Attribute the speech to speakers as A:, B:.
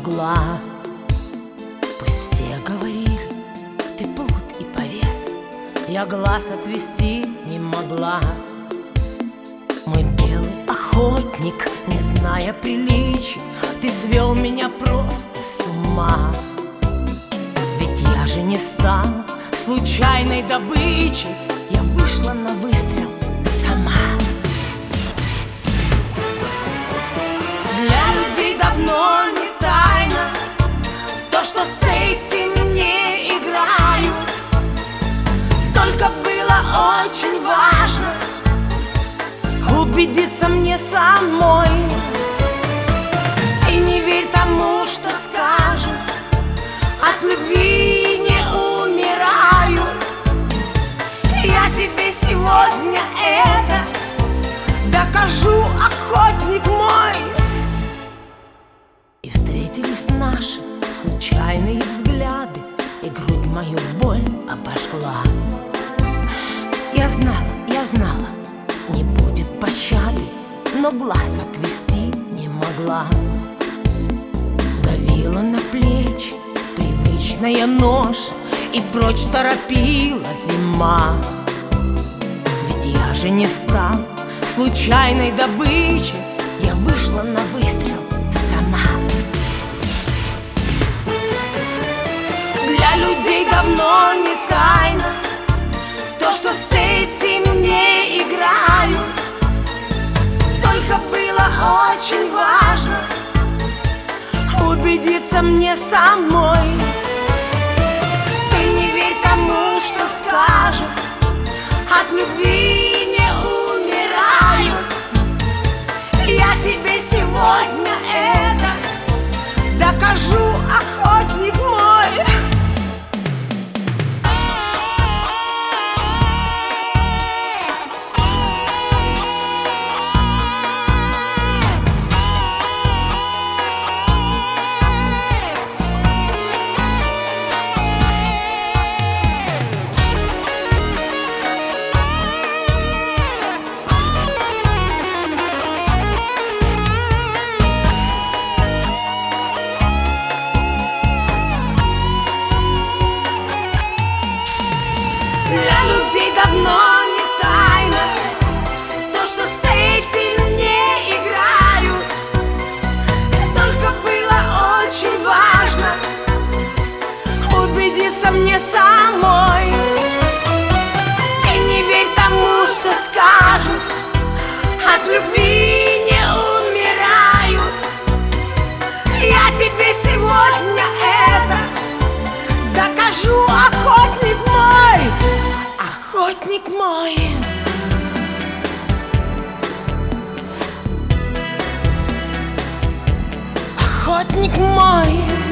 A: могла. Пусть все говорили, ты плут и повес, я глаз отвести не могла. Мой белый охотник, не зная приличий, ты свел меня просто с ума. Ведь я же не стала случайной добычей, я вышла на выстрел сама. Для людей давно не тайна то, что с этим не играю. Только было очень важно убедиться мне самой. И не верь тому, что скажут, от любви не умирают. Я тебе сегодня это докажу, охотник мой. И встретились наши случайные взгляды, и грудь мою боль обожгла. Я знала, не будет пощады, но глаз отвести не могла. Давила на плечи привычная ноша, и прочь торопила зима. Ведь я же не стала случайной добычей, я вышла на выстрел сама. Для людей давно не тайна то, что с этим не играют. Только было очень важно убедиться мне самой. Ты не верь тому, что скажут, от любви не умирают. Я тебе сегодня это докажу, охотник мой. Для людей давно не тайна то, что с этим не играют. Только было очень важно убедиться мне самой. Ты не верь тому, что скажут, от любви не умирают. Я тебе сегодня это докажу, охотник мой. Охотник мой. Охотник мой.